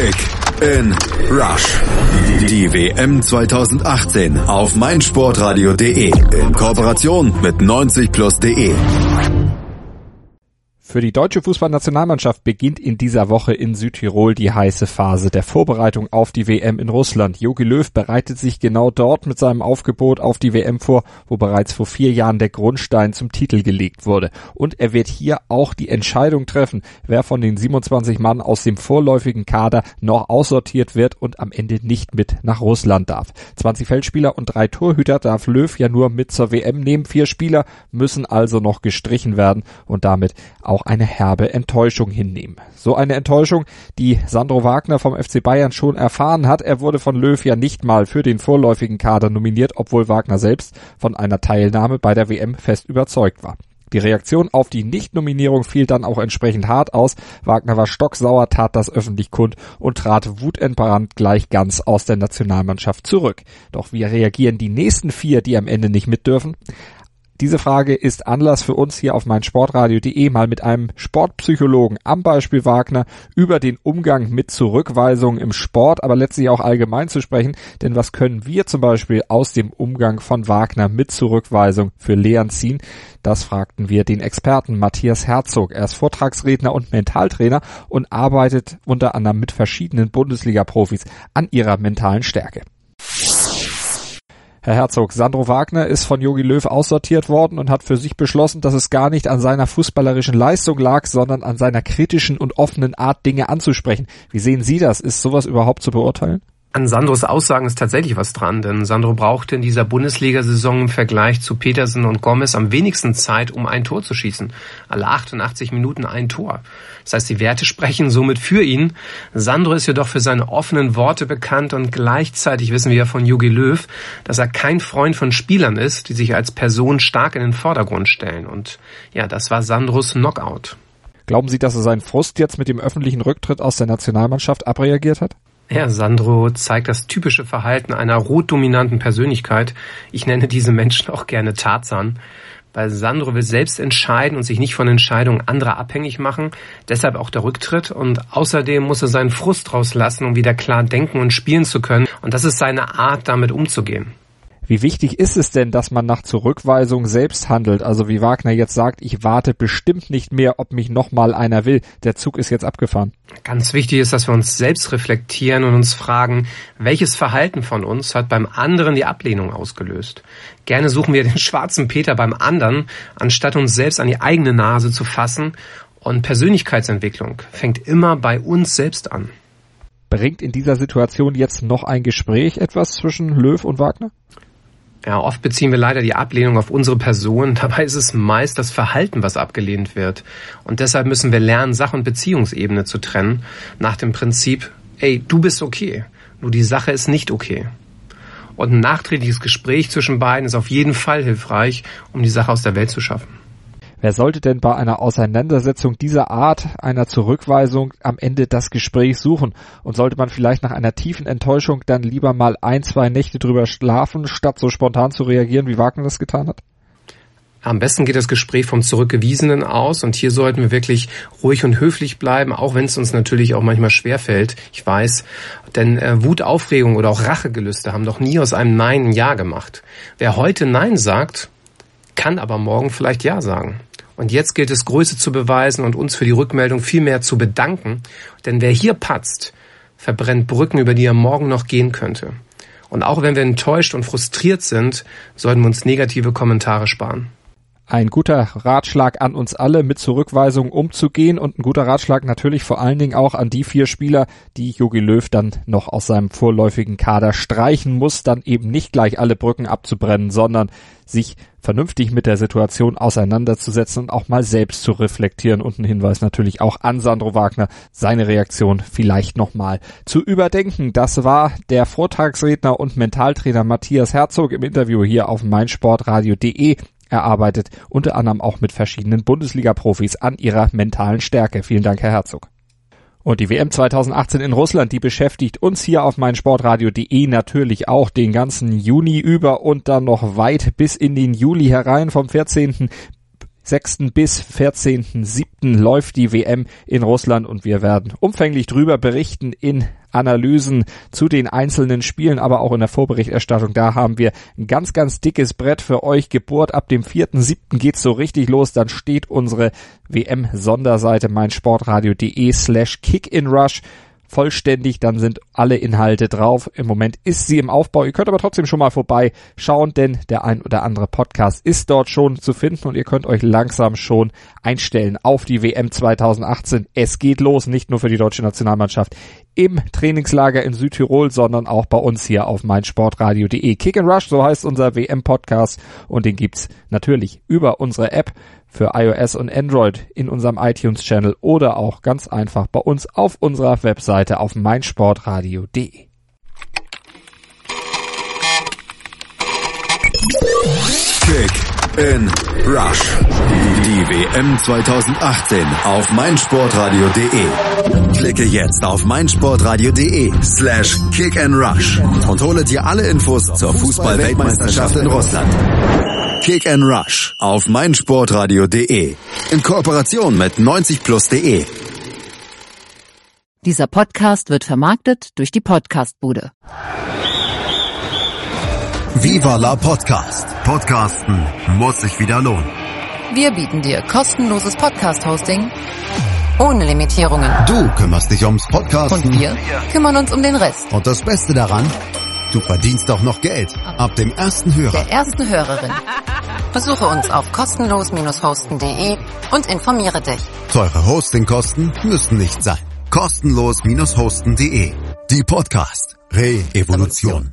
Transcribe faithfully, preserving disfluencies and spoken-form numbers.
Kick in Rush. Die W M zwanzig achtzehn auf meinsportradio punkt de in Kooperation mit neunzig plus punkt de. Für die deutsche Fußballnationalmannschaft beginnt in dieser Woche in Südtirol die heiße Phase der Vorbereitung auf die W M in Russland. Jogi Löw bereitet sich genau dort mit seinem Aufgebot auf die W M vor, wo bereits vor vier Jahren der Grundstein zum Titel gelegt wurde. Und er wird hier auch die Entscheidung treffen, wer von den siebenundzwanzig Mann aus dem vorläufigen Kader noch aussortiert wird und am Ende nicht mit nach Russland darf. zwanzig Feldspieler und drei Torhüter darf Löw ja nur mit zur W M nehmen. Vier Spieler müssen also noch gestrichen werden und damit auch eine herbe Enttäuschung hinnehmen. So eine Enttäuschung, die Sandro Wagner vom F C Bayern schon erfahren hat. Er wurde von Löw ja nicht mal für den vorläufigen Kader nominiert, obwohl Wagner selbst von einer Teilnahme bei der W M fest überzeugt war. Die Reaktion auf die Nichtnominierung fiel dann auch entsprechend hart aus. Wagner war stocksauer, tat das öffentlich kund und trat wutentbrannt gleich ganz aus der Nationalmannschaft zurück. Doch wie reagieren die nächsten vier, die am Ende nicht mit dürfen? Diese Frage ist Anlass für uns hier auf meinsportradio punkt de mal mit einem Sportpsychologen am Beispiel Wagner über den Umgang mit Zurückweisungen im Sport, aber letztlich auch allgemein zu sprechen. Denn was können wir zum Beispiel aus dem Umgang von Wagner mit Zurückweisung für Lehren ziehen? Das fragten wir den Experten Matthias Herzog. Er ist Vortragsredner und Mentaltrainer und arbeitet unter anderem mit verschiedenen Bundesliga-Profis an ihrer mentalen Stärke. Herr Herzog, Sandro Wagner ist von Jogi Löw aussortiert worden und hat für sich beschlossen, dass es gar nicht an seiner fußballerischen Leistung lag, sondern an seiner kritischen und offenen Art, Dinge anzusprechen. Wie sehen Sie das? Ist sowas überhaupt zu beurteilen? An Sandros Aussagen ist tatsächlich was dran, denn Sandro brauchte in dieser Bundesliga-Saison im Vergleich zu Petersen und Gomez am wenigsten Zeit, um ein Tor zu schießen. Alle achtundachtzig Minuten ein Tor. Das heißt, die Werte sprechen somit für ihn. Sandro ist jedoch für seine offenen Worte bekannt und gleichzeitig wissen wir ja von Jogi Löw, dass er kein Freund von Spielern ist, die sich als Person stark in den Vordergrund stellen. Und ja, das war Sandros Knockout. Glauben Sie, dass er seinen Frust jetzt mit dem öffentlichen Rücktritt aus der Nationalmannschaft abreagiert hat? Ja, Sandro zeigt das typische Verhalten einer rot-dominanten Persönlichkeit. Ich nenne diese Menschen auch gerne Tarzan. Weil Sandro will selbst entscheiden und sich nicht von Entscheidungen anderer abhängig machen. Deshalb auch der Rücktritt. Und außerdem muss er seinen Frust rauslassen, um wieder klar denken und spielen zu können. Und das ist seine Art, damit umzugehen. Wie wichtig ist es denn, dass man nach Zurückweisung selbst handelt? Also wie Wagner jetzt sagt, ich warte bestimmt nicht mehr, ob mich nochmal einer will. Der Zug ist jetzt abgefahren. Ganz wichtig ist, dass wir uns selbst reflektieren und uns fragen, welches Verhalten von uns hat beim anderen die Ablehnung ausgelöst? Gerne suchen wir den schwarzen Peter beim anderen, anstatt uns selbst an die eigene Nase zu fassen. Und Persönlichkeitsentwicklung fängt immer bei uns selbst an. Bringt in dieser Situation jetzt noch ein Gespräch etwas zwischen Löw und Wagner? Ja, oft beziehen wir leider die Ablehnung auf unsere Person. Dabei ist es meist das Verhalten, was abgelehnt wird. Und deshalb müssen wir lernen, Sach- und Beziehungsebene zu trennen. Nach dem Prinzip, ey, du bist okay, nur die Sache ist nicht okay. Und ein nachträgliches Gespräch zwischen beiden ist auf jeden Fall hilfreich, um die Sache aus der Welt zu schaffen. Wer sollte denn bei einer Auseinandersetzung dieser Art, einer Zurückweisung, am Ende das Gespräch suchen? Und sollte man vielleicht nach einer tiefen Enttäuschung dann lieber mal ein, zwei Nächte drüber schlafen, statt so spontan zu reagieren, wie Wagner das getan hat? Am besten geht das Gespräch vom Zurückgewiesenen aus und hier sollten wir wirklich ruhig und höflich bleiben, auch wenn es uns natürlich auch manchmal schwerfällt. Ich weiß, denn äh, Wut, Aufregung oder auch Rachegelüste haben doch nie aus einem Nein ein Ja gemacht. Wer heute Nein sagt, kann aber morgen vielleicht Ja sagen. Und jetzt gilt es, Größe zu beweisen und uns für die Rückmeldung viel mehr zu bedanken. Denn wer hier patzt, verbrennt Brücken, über die er morgen noch gehen könnte. Und auch wenn wir enttäuscht und frustriert sind, sollten wir uns negative Kommentare sparen. Ein guter Ratschlag an uns alle, mit Zurückweisungen umzugehen und ein guter Ratschlag natürlich vor allen Dingen auch an die vier Spieler, die Jogi Löw dann noch aus seinem vorläufigen Kader streichen muss, dann eben nicht gleich alle Brücken abzubrennen, sondern sich vernünftig mit der Situation auseinanderzusetzen und auch mal selbst zu reflektieren. Und ein Hinweis natürlich auch an Sandro Wagner, seine Reaktion vielleicht nochmal zu überdenken. Das war der Vortragsredner und Mentaltrainer Matthias Herzog im Interview hier auf meinsportradio punkt de. Er arbeitet unter anderem auch mit verschiedenen Bundesliga-Profis an ihrer mentalen Stärke. Vielen Dank, Herr Herzog. Und die W M zwanzig achtzehn in Russland, die beschäftigt uns hier auf meinsportradio punkt de natürlich auch den ganzen Juni über und dann noch weit bis in den Juli herein. Vom vierzehnten sechsten bis vierzehnten siebten läuft die W M in Russland und wir werden umfänglich drüber berichten in Analysen zu den einzelnen Spielen, aber auch in der Vorberichterstattung. Da haben wir ein ganz, ganz dickes Brett für euch gebohrt. Ab dem vierten siebten geht's so richtig los. Dann steht unsere W M-Sonderseite meinsportradio.de slash kickinrush vollständig, dann sind alle Inhalte drauf. Im Moment ist sie im Aufbau. Ihr könnt aber trotzdem schon mal vorbeischauen, denn der ein oder andere Podcast ist dort schon zu finden und ihr könnt euch langsam schon einstellen auf die W M zweitausendachtzehn. Es geht los, nicht nur für die deutsche Nationalmannschaft im Trainingslager in Südtirol, sondern auch bei uns hier auf meinsportradio.de. Kick and Rush, so heißt unser W M-Podcast und den gibt's natürlich über unsere App für iOS und Android in unserem iTunes-Channel oder auch ganz einfach bei uns auf unserer Webseite auf meinsportradio.de. Kick in Rush. Die W M zweitausendachtzehn auf meinsportradio.de. Klicke jetzt auf meinsportradio.de slash kick and rush und hole dir alle Infos zur Fußball-Weltmeisterschaft in Russland. Kick and Rush auf meinsportradio.de in Kooperation mit neunzig plus punkt de. Dieser Podcast wird vermarktet durch die Podcastbude. Viva la Podcast. Podcasten muss sich wieder lohnen. Wir bieten dir kostenloses Podcast-Hosting ohne Limitierungen. Du kümmerst dich ums Podcasten. Und wir kümmern uns um den Rest. Und das Beste daran, du verdienst auch noch Geld. Ab dem ersten Hörer. Der ersten Hörerin. Besuche uns auf kostenlos Bindestrich hosten punkt de und informiere dich. Teure Hostingkosten müssen nicht sein. kostenlos Bindestrich hosten punkt de. Die Podcast Re-Evolution.